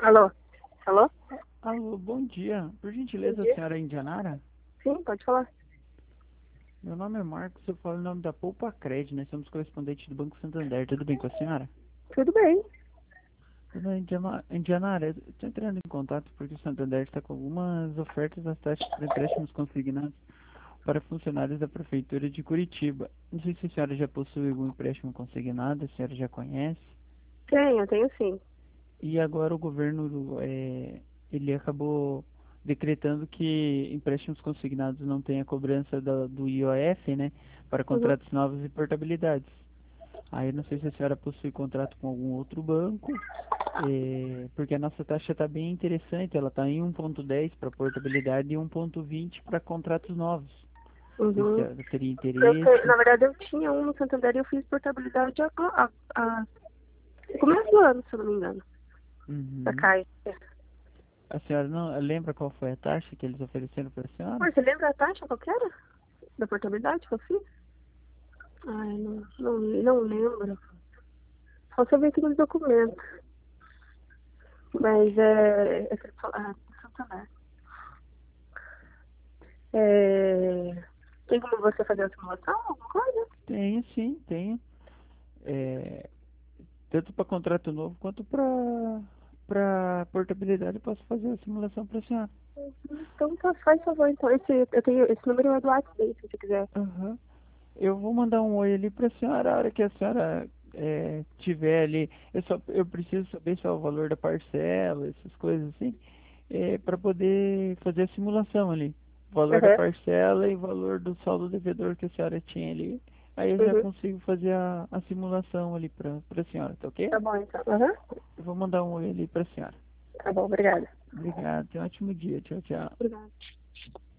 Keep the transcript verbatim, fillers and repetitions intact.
Alô? Alô? Alô, bom dia. Por Bom gentileza, a dia. senhora é Indianara? Sim, pode falar. Meu nome é Marcos, eu falo em nome da Poupa Cred, nós somos correspondentes do Banco Santander. Tudo bem com a senhora? Tudo bem. Dona Indiana- Indianara, eu estou entrando em contato porque o Santander está com algumas ofertas das taxas para empréstimos consignados para funcionários da Prefeitura de Curitiba. Não sei se a senhora já possui algum empréstimo consignado, a senhora já conhece. Tenho, tenho sim. E agora o governo é, ele acabou decretando que empréstimos consignados não têm a cobrança da- do I O F, né, para Uhum. contratos novos e portabilidades. Aí eu não sei se a senhora possui contrato com algum outro banco, é, porque a nossa taxa está bem interessante, ela está em um ponto dez para portabilidade e um ponto vinte para contratos novos. Não sei se a Uhum. senhora teria Eu te- interesse. na verdade, eu tinha um no Santander e eu fiz portabilidade a, a, a, no começo do ano, se eu não me engano. Da Uhum. Caixa. A senhora não lembra qual foi a taxa que eles ofereceram para a Pô, senhora? você lembra a taxa qual que era? Da portabilidade que eu fiz? Ai, não, não, não lembro. Só se eu ver aqui nos documentos. Mas é. é ah, Santander. É, tem como você fazer a simulação? Alguma coisa? Tenho, sim, tenho. É, tanto para contrato novo quanto para para portabilidade, eu posso fazer a simulação para a senhora. Então tá, faz favor, então. Esse, eu tenho, esse número é do WhatsApp, se você quiser. Aham. Eu vou mandar um oi ali para a senhora, a hora que a senhora é, tiver ali. Eu só eu preciso saber só o valor da parcela, essas coisas assim, é, para poder fazer a simulação ali. Valor da Uhum. parcela e valor do saldo devedor que a senhora tinha ali. Aí eu já Uhum. consigo fazer a, a simulação ali para a senhora, tá ok? Tá bom, então. Uhum. Eu vou mandar um oi ali para a senhora. Tá bom, obrigada. Obrigado, tenha um ótimo dia. Tchau, tchau. Obrigada.